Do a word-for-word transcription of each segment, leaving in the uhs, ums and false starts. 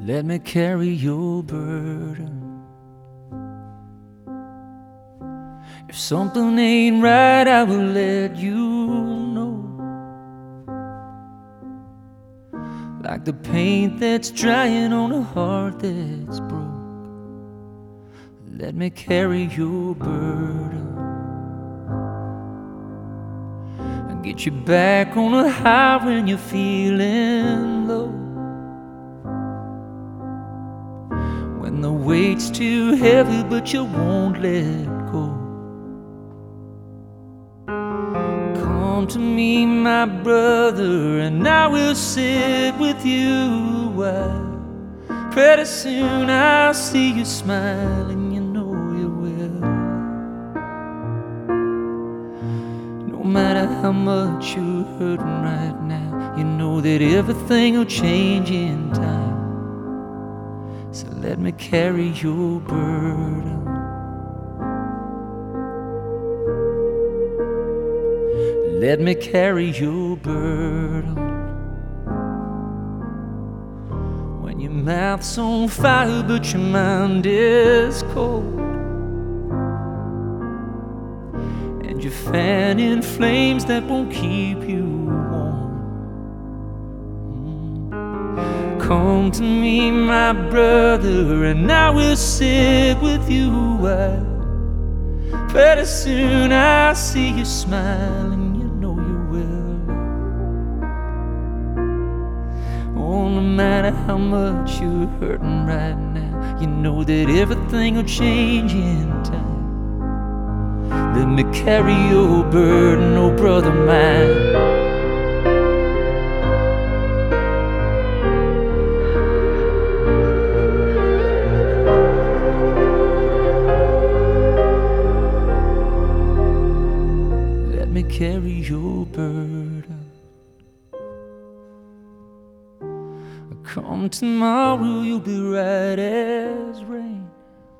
Let me carry your burden. If something ain't right, I will let you know. Like the paint that's drying on a heart that's broke. Let me carry your burden and get you back on the high when you're feeling low. When the weight's too heavy but you won't let go. Come to me, my brother, and I will sit with you a while. Pretty soon I'll see you smiling, you know you will. No matter how much you're hurting right now, you know that everything will change in time. So let me carry your burden. Let me carry your burden. When your mouth's on fire but your mind is cold, and you're fanning flames that won't keep you warm. Come to me, my brother, and I will sit with you a while. Pretty soon I'll see you smiling, you know you will. Oh, no matter how much you're hurting right now, you know that everything will change in time. Let me carry your burden, oh brother mine. Carry your burden. Come tomorrow, you'll be right as rain.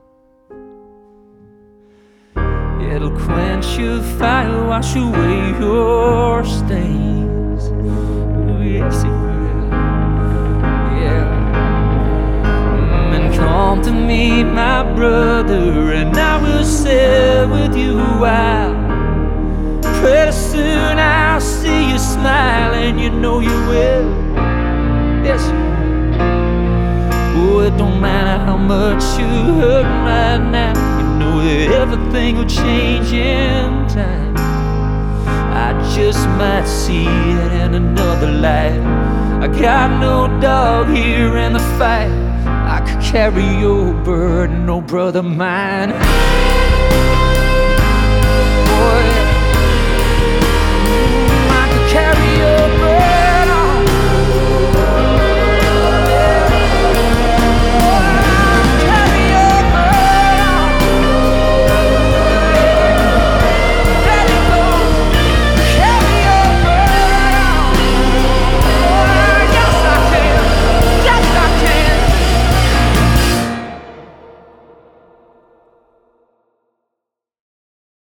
It'll quench your fire, wash away your stains. Ooh, yes, it will. Yeah. Mm, and come to me, my brother, and I will sit with you a while. Pretty soon I'll see you smiling, you know you will. Yes. Oh, it don't matter how much you're hurting right now, you know that everything will change in time. I just might see it in another light. I got no dog here in the fight. I could carry your burden, oh brother mine. Boy, carry your